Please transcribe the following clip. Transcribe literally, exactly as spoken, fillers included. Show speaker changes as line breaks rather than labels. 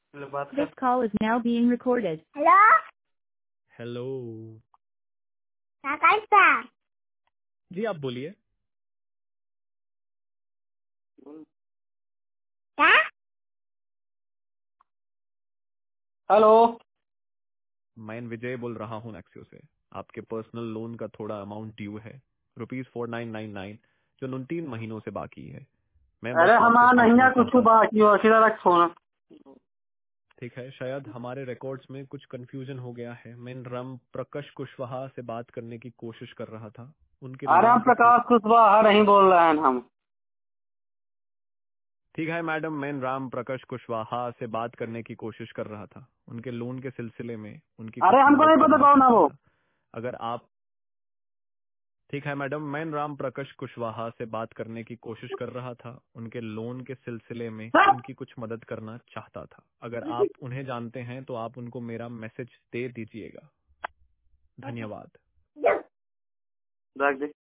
बात
This call is now being recorded.
Hello
hello.
क्या कैसा?
जी आप बोलिए।
क्या?
हेलो,
मैं विजय बोल रहा हूँ एक्सियो से। आपके पर्सनल लोन का थोड़ा अमाउंट ड्यू है, rupees four nine nine nine, जो उन तीन महीनों से बाकी है। मैं
अरे
बस आपसे
हमारा नहीं
पूछना
है कुछ
चाहता था।
बाकी और सीधा रख फोन।
ठीक है, शायद हमारे रिकॉर्ड्स में कुछ कंफ्यूजन हो गया है। मैं राम प्रकाश कुशवाहा से बात करने की कोशिश कर रहा था। उनके
अरे हम
लोन के सिल...
प्रकाश कुशवाहा नहीं बोल रहे हैं हम।
ठीक है मैडम, मैं राम प्रकाश कुशवाहा से बात करने की कोशिश कर रहा था। उनके लोन के सिलसिले में उनकी
अरे
कुछ
हमको
मदद
नहीं पता
करना
कौन है
चाहता
वो।
था। अगर आप ठीक है मैडम, मैं राम प्रकाश कुशवाहा से बात करने की कोशिश कर रहा था। उनके लोन के सिलसिले में उनकी कुछ मदद करना चाहता था। अगर आप उन्हें जानते हैं तो आप उनको मेरा मैसेज दे दीजिएगा। धन्यवाद।
रख दे।